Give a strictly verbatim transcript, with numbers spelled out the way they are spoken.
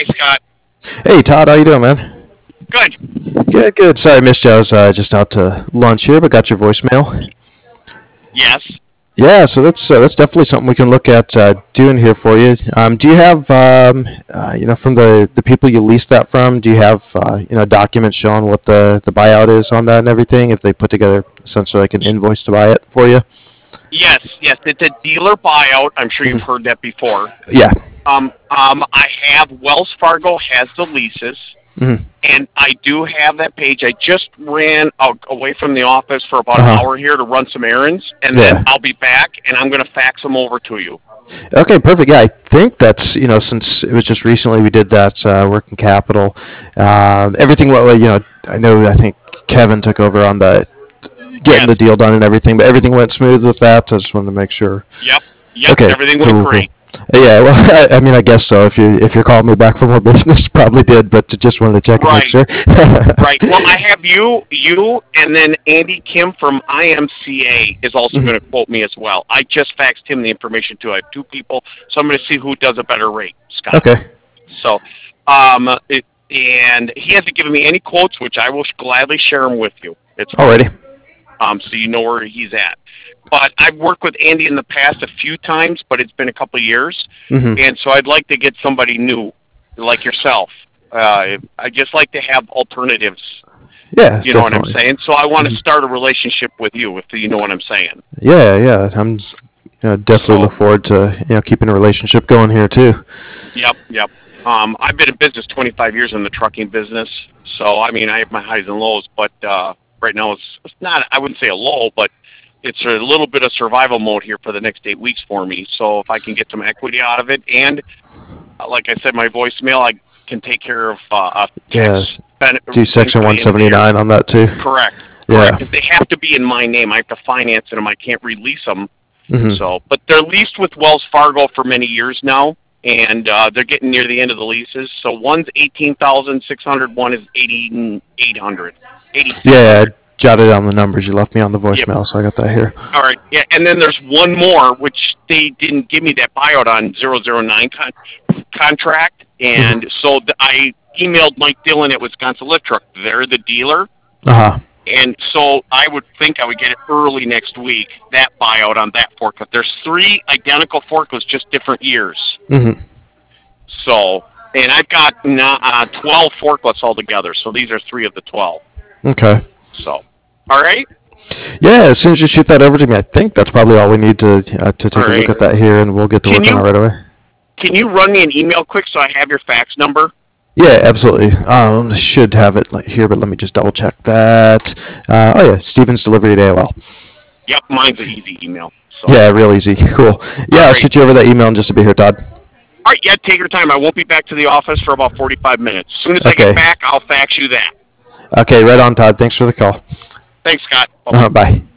Hey, Scott. Hey Todd, how you doing, man? Good. Good, good. Sorry I missed you. I was uh, just out to lunch here, but got your voicemail. Yes. Yeah, so that's uh, that's definitely something we can look at uh, doing here for you. Um, do you have, um, uh, you know, from the, the people you leased that from? Do you have, uh, you know, documents showing what the, the buyout is on that and everything? If they put together essentially like an invoice to buy it for you? Yes, yes. It's a dealer buyout. I'm sure you've Mhm. heard that before. Yeah. Um, um, I have Wells Fargo has the leases, hmm and I do have that page. I just ran out away from the office for about an Uh-huh. hour here to run some errands, and then Yeah. I'll be back, and I'm going to fax them over to you. Okay, perfect. Yeah, I think that's, you know, since it was just recently we did that uh, working capital, um, everything. What you know, I know. I think Kevin took over on the getting Yes. the deal done and everything, but everything went smooth with that. I just wanted to make sure. Yep. Yep. Okay, Everything went cool, cool. great. Yeah, well, I, I mean, I guess so. If you if you're calling me back for more business, probably did, but just wanted to check and make Right. sure. Right. Well, I have you, you, and then Andy Kim from I M C A is also Mhm. going to quote me as well. I just faxed him the information too. I have two people, so I'm going to see who does a better rate, Scott. Okay. So, um, it, and he hasn't given me any quotes, which I will gladly share them with you. It's fine. Alrighty. Um, so you know where he's at. But I've worked with Andy in the past a few times, but it's been a couple of years, hmm and so I'd like to get somebody new, like yourself. Uh, I just like to have alternatives. Yeah, You know what I'm definitely. saying? So I want to Mhm. start a relationship with you, if you know what I'm saying. Yeah, yeah. I'm you know, definitely So, look forward to you know keeping a relationship going here too. yep, yep. Um, I've been in business twenty-five years in the trucking business, so I mean I have my highs and lows, but uh, right now it's, it's not. I wouldn't say a low, but it's a little bit of survival mode here for the next eight weeks for me. So if I can get some equity out of it, and uh, like I said, my voicemail, I can take care of uh, a tax Yeah. benefit Do thing section by the end of the year. one seventy-nine on that too. Correct. Yeah. Correct. If they have to be in my name, I have to finance them. I can't release them. hmm So, but they're leased with Wells Fargo for many years now, and uh, they're getting near the end of the leases. So one's eighteen thousand six hundred, one is eighty eight hundred, eighty six Yeah, I hundred. jotted down the numbers you left me on the Yep. voicemail, so I got that here. All right. Yeah, and then there's one more which they didn't give me that buyout on zero zero nine con- contract, hmm and so the, I emailed Mike Dillon at Wisconsin Lift Truck. They're the dealer. Uh huh. And so I would think I would get it early next week, that buyout on that forklift. There's three identical forklifts, just different years. hmm So, and I've got uh, twelve forklifts altogether, so these are three of the twelve. Okay. So, all right? Yeah, as soon as you shoot that over to me, I think that's probably all we need to uh, to All take a look right. at that here, and we'll get to Can work on you, it right away. can you run me an email quick so I have your fax number? Yeah, absolutely. Um, I should have it like here, but let me just double check that. Uh, oh yeah, Stevens Delivery at A O L. Yep, mine's an easy email. So. Yeah, real easy. Cool. Yeah, All I'll right. shoot you over that email in just a bit here, Todd. All right, yeah, take your time. I won't be back to the office for about forty-five minutes. As soon as I Okay. get back, I'll fax you that. Okay, right on, Todd. Thanks for the call. Thanks, Scott. Bye-bye. Uh, bye.